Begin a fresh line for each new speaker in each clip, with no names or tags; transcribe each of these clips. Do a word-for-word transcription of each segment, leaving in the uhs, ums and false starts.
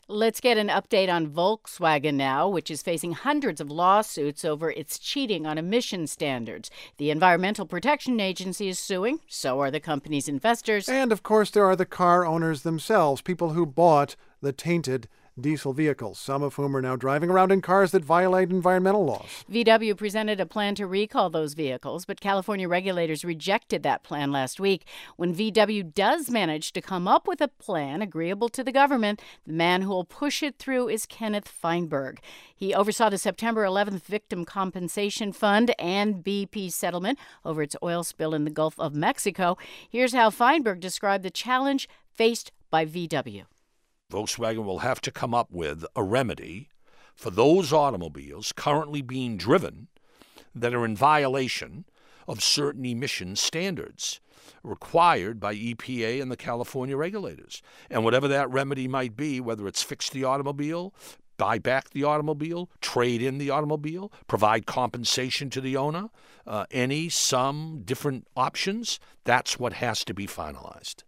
Let's get an update on Volkswagen now, which is facing hundreds of lawsuits over its cheating on emission standards. The Environmental Protection Agency is suing. So are the company's investors.
And, of course, there are the car owners themselves, people who bought the tainted diesel vehicles, some of whom are now driving around in cars that violate environmental laws.
V W presented a plan to recall those vehicles, but California regulators rejected that plan last week. When V W does manage to come up with a plan agreeable to the government, the man who will push it through is Kenneth Feinberg. He oversaw the September eleventh Victim Compensation Fund and B P settlement over its oil spill in the Gulf of Mexico. Here's how Feinberg described the challenge faced by V W.
Volkswagen will have to come up with a remedy for those automobiles currently being driven that are in violation of certain emission standards required by E P A and the California regulators. And whatever that remedy might be, whether it's fix the automobile, buy back the automobile, trade in the automobile, provide compensation to the owner, uh, any, some, different options, that's what has to be finalized.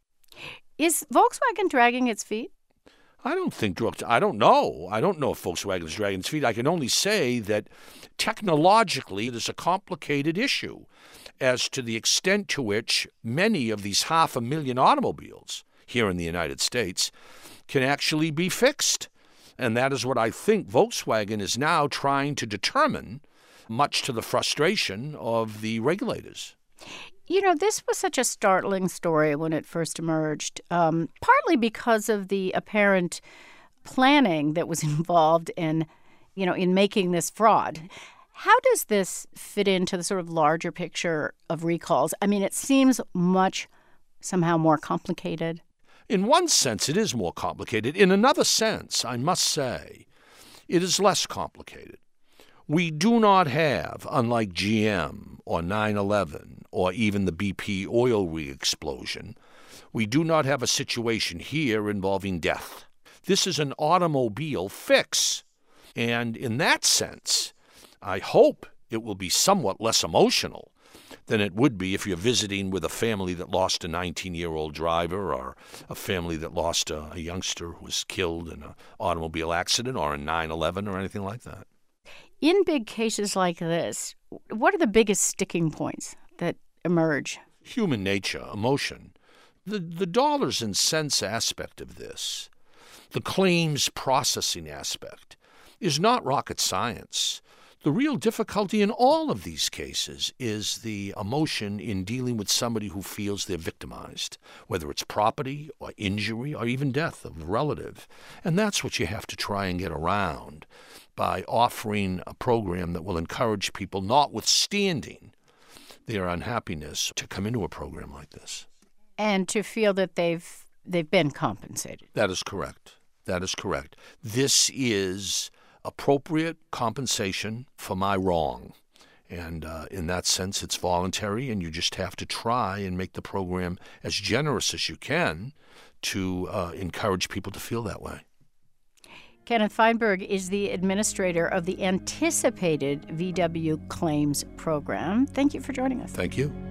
Is Volkswagen dragging its feet?
I don't think, I don't know. I don't know if Volkswagen is dragging its feet. I can only say that technologically it is a complicated issue as to the extent to which many of these half a million automobiles here in the United States can actually be fixed. And that is what I think Volkswagen is now trying to determine, much to the frustration of the regulators.
You know, this was such a startling story when it first emerged, um, partly because of the apparent planning that was involved in, you know, in making this fraud. How does this fit into the sort of larger picture of recalls? I mean, it seems much somehow more complicated.
In one sense, it is more complicated. In another sense, I must say, it is less complicated. We do not have, unlike G M or nine eleven or even the B P oil rig explosion, we do not have a situation here involving death. This is an automobile fix. And in that sense, I hope it will be somewhat less emotional than it would be if you're visiting with a family that lost a nineteen-year-old driver or a family that lost a, a youngster who was killed in an automobile accident or in nine eleven or anything like that.
In big cases like this, what are the biggest sticking points that emerge?
Human nature, emotion. The, the dollars and cents aspect of this, the claims processing aspect, is not rocket science. The real difficulty in all of these cases is the emotion in dealing with somebody who feels they're victimized, whether it's property or injury or even death of a relative. And that's what you have to try and get around by offering a program that will encourage people, notwithstanding their unhappiness, to come into a program like this.
And to feel that they've they've been compensated.
That is correct. That is correct. This is appropriate compensation for my wrong. And uh, in that sense, it's voluntary, and you just have to try and make the program as generous as you can to uh, encourage people to feel that way.
Kenneth Feinberg is the administrator of the anticipated V W Claims Program. Thank you for joining us.
Thank you.